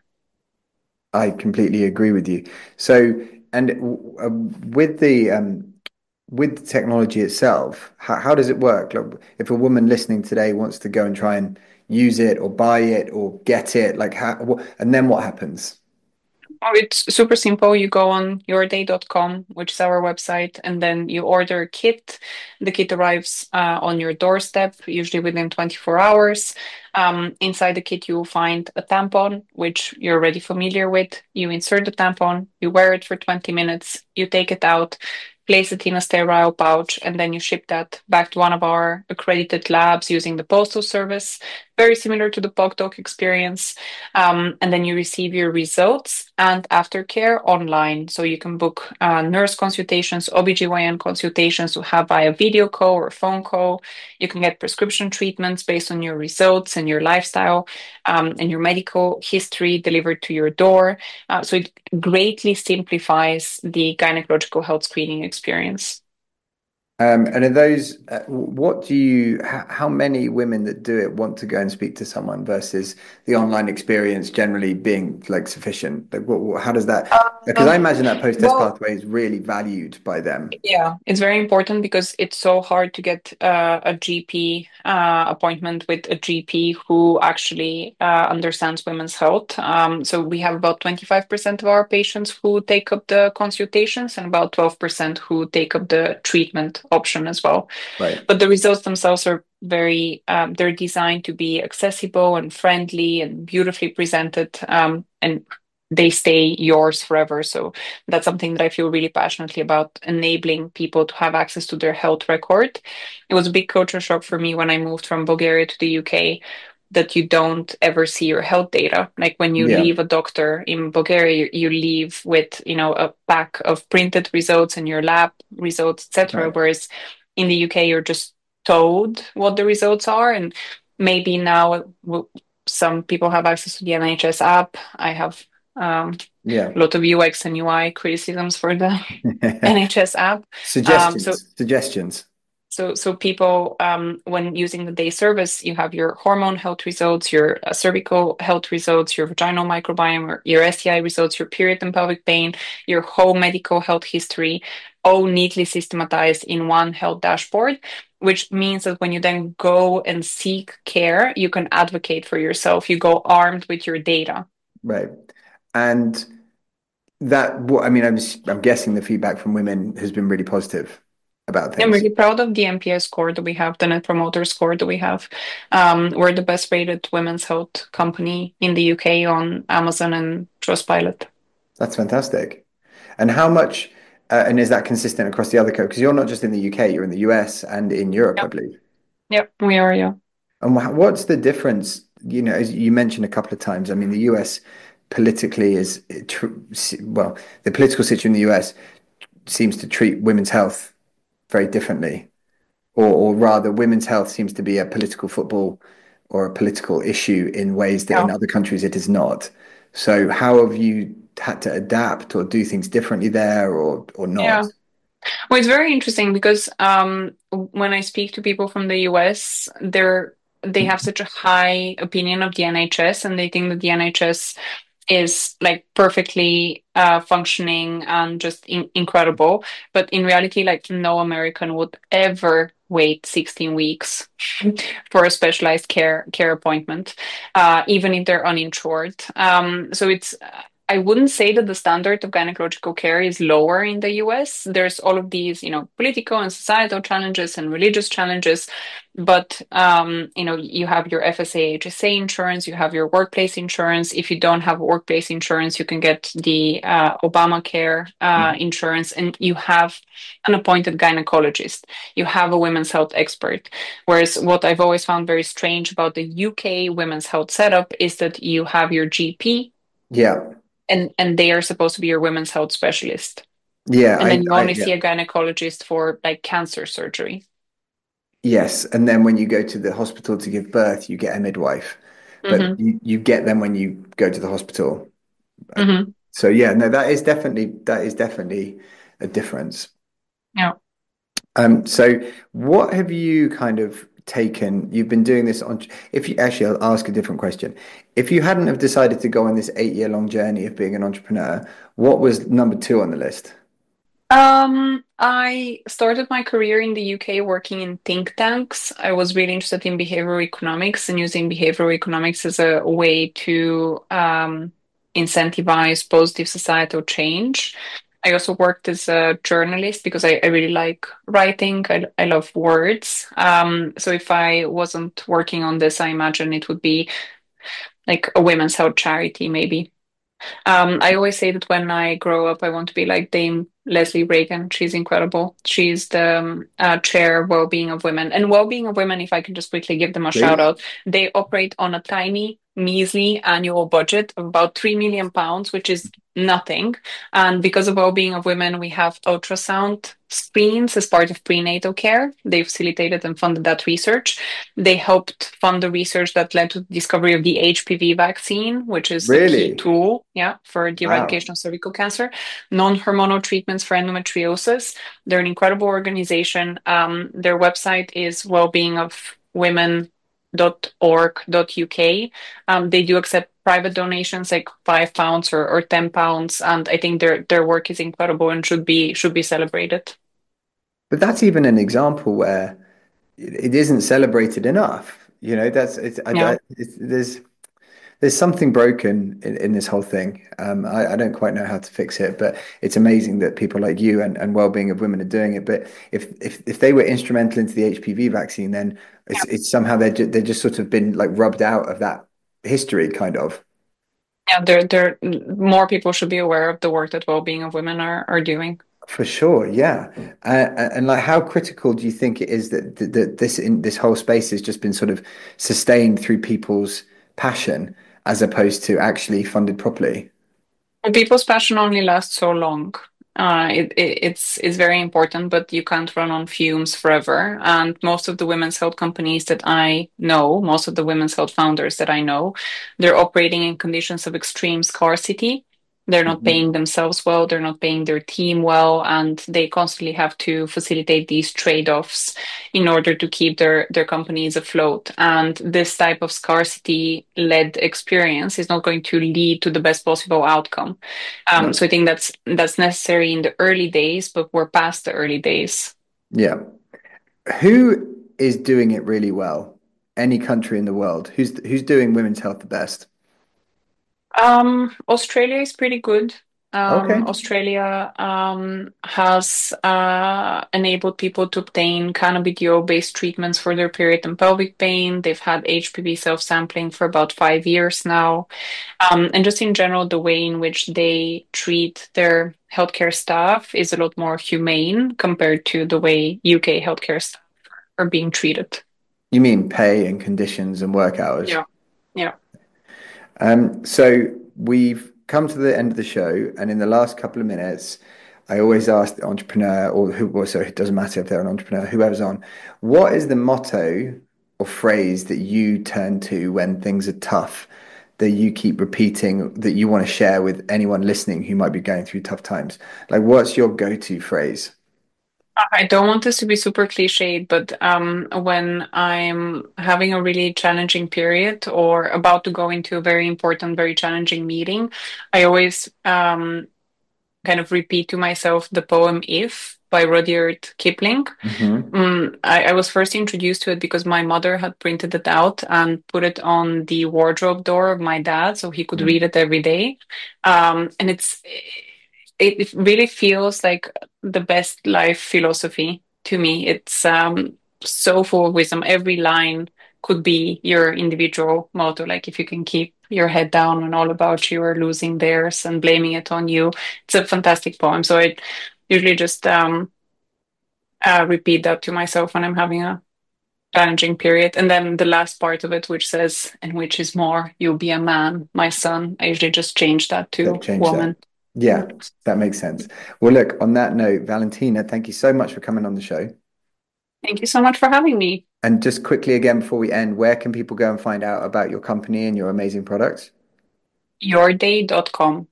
I completely agree with you. So, and with the technology itself, how does it work? Like, if a woman listening today wants to go and try and use it or buy it or get it, like and then what happens? Oh, it's super simple. You go on yourday.com, which is our website, and then you order a kit. The kit arrives on your doorstep, usually within 24 hours. Inside the kit, you will find a tampon, which you're already familiar with. You insert the tampon, you wear it for 20 minutes, you take it out, place it in a sterile pouch, and then you ship that back to one of our accredited labs using the postal service, very similar to the PocDoc experience. And then you receive your results and aftercare online. So you can book nurse consultations, OBGYN consultations to have via video call or phone call. You can get prescription treatments based on your results and your lifestyle and your medical history delivered to your door. So it greatly simplifies the gynecological health screening experience. And are those, how many women that do it want to go and speak to someone versus the online experience generally being like sufficient? Like, how does that, because I imagine that post-test Well, pathway is really valued by them. yeah, it's very important because it's so hard to get a GP appointment with a GP who actually understands women's health. So we have about 25% of our patients who take up the consultations and about 12% who take up the treatment option as well. Right. But the results themselves are they're designed to be accessible and friendly and beautifully presented, and they stay yours forever. So that's something that I feel really passionately about, enabling people to have access to their health record. It was a big culture shock for me when I moved from Bulgaria to the UK that you don't ever see your health data. Like when you Yeah. leave a doctor in Bulgaria, you leave with, a pack of printed results and your lab results, etc. Right. Whereas in the UK, you're just told what the results are. And maybe now some people have access to the NHS app. I have Yeah. a lot of UX and UI criticisms for the NHS app. So Suggestions. so people, when using the day service, you have your hormone health results, your cervical health results, your vaginal microbiome, or your STI results, your period and pelvic pain, your whole medical health history, all neatly systematized in one health dashboard, which means that when you then go and seek care, you can advocate for yourself. You go armed with your data. Right. And I mean, I'm guessing the feedback from women has been really positive about I'm things. really proud of the NPS score that we have, the Net Promoter score that we have. We're the best rated women's health company in the UK on Amazon and Trustpilot. That's fantastic. And how much, and is that consistent across the other countries? Because you're not just in the UK, you're in the US and in Europe, I Yep, believe. yep, we are, yeah. And what's the difference? As you mentioned a couple of times, I mean, the US politically well, the political situation in the US seems to treat women's health very differently, or rather, women's health seems to be a political football or a political issue in ways that in Yeah, other countries it is not. So, how have you had to adapt or do things differently there, or not? yeah. Well, it's very interesting because when I speak to people from the US, they have such a high opinion of the NHS, and they think that the NHS is like perfectly functioning and just incredible. But in reality, like no American would ever wait 16 weeks for a specialized care appointment, even if they're uninsured. So it's I wouldn't say that the standard of gynecological care is lower in the US. There's all of these, political and societal challenges and religious challenges, but you have your FSA, HSA insurance, you have your workplace insurance. If you don't have workplace insurance, you can get the Obamacare insurance, and you have an appointed gynecologist. You have a women's health expert. Whereas what I've always found very strange about the UK women's health setup is that you have your GP, Yeah, and they are supposed to be your women's health specialist. yeah, And then you only yeah. see a gynecologist for like cancer surgery. Yes, and then when you go to the hospital to give birth, you get a midwife, but Hmm. you get them when you go to the hospital. Hmm. So yeah, no, that is definitely a difference. Yeah. So what have you kind of taken? You've been doing this on, if you actually, I'll ask a different question. If you hadn't have decided to go on this 8-year long journey of being an entrepreneur, what was number two on the list? I started my career in the UK working in think tanks. I was really interested in behavioral economics and using behavioral economics as a way to incentivize positive societal change. I also worked as a journalist because I really like writing. I love words. So if I wasn't working on this, I imagine it would be like a women's health charity, maybe. I always say that when I grow up, I want to be like Dame Leslie Reagan. She's incredible. She's the chair of well-being of women. And well-being of women, if I can just quickly give them a shout Please. out, they operate on a tiny, measly annual budget of about £3 million, which is nothing. And because of well-being of women, we have ultrasound screens as part of prenatal care. They facilitated and funded that research. They helped fund the research that led to the discovery of the HPV vaccine, which is a key Really? tool, for the Wow. eradication of cervical cancer. Non-hormonal treatments for endometriosis. They're an incredible organization. Their website is wellbeingofwomen.org.uk. They do accept private donations like £5 or £10, and I think their work is incredible and should be celebrated. But that's even an example where it isn't celebrated enough. You know, Yeah. there's something broken in this whole thing. I don't quite know how to fix it, but it's amazing that people like you and well-being of women are doing it. But if they were instrumental into the HPV vaccine, then it's somehow they're just sort of been like rubbed out of that history, kind of. Yeah, there more people should be aware of the work that well-being of women are doing. For sure, yeah. And like, how critical do you think it is that this whole space has just been sort of sustained through people's passion as opposed to actually funded properly? Well, people's passion only lasts so long. It's very important, but you can't run on fumes forever. And most of the women's health companies that I know, most of the women's health founders that I know, they're operating in conditions of extreme scarcity. They're not Mhm. paying themselves well, they're not paying their team well, and they constantly have to facilitate these trade-offs in order to keep their companies afloat. And this type of scarcity-led experience is not going to lead to the best possible outcome. No. So I think that's necessary in the early days, but we're past the early days. Yeah. Who is doing it really well? Any country in the world? Who's doing women's health the best? Australia is pretty good. Okay. Australia has enabled people to obtain cannabidiol-based treatments for their period and pelvic pain. They've had HPV self-sampling for about 5 years now. And just in general, the way in which they treat their healthcare staff is a lot more humane compared to the way UK healthcare staff are being treated. You mean pay and conditions and work hours? Yeah. Yeah. So we've come to the end of the show, and in the last couple of minutes, I always ask the entrepreneur, or who, well, so it doesn't matter if they're an entrepreneur, whoever's on, what is the motto or phrase that you turn to when things are tough, that you keep repeating, that you want to share with anyone listening who might be going through tough times? Like, what's your go-to phrase? I don't want this to be super cliched, but when I'm having a really challenging period or about to go into a very important, very challenging meeting, I always kind of repeat to myself the poem If by Rudyard Kipling. Hmm. I was first introduced to it because my mother had printed it out and put it on the wardrobe door of my dad so he could read it every day. And it really feels like the best life philosophy to me. It's so full of wisdom. Every line could be your individual motto. Like if you can keep your head down when all about you are losing theirs and blaming it on you. It's a fantastic poem. So I usually just repeat that to myself when I'm having a challenging period. And then the last part of it, which says, and which is more, you'll be a man, my son. I usually just change that That to change that. woman. Yeah, that makes sense. Well, look, on that note, Valentina, thank you so much for coming on the show. Thank you so much for having me. And just quickly again before we end, where can people go and find out about your company and your amazing products? Yourday.com,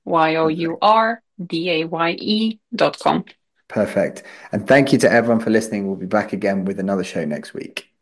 yourdaye.com. Perfect. And thank you to everyone for listening. We'll be back again with another show next week.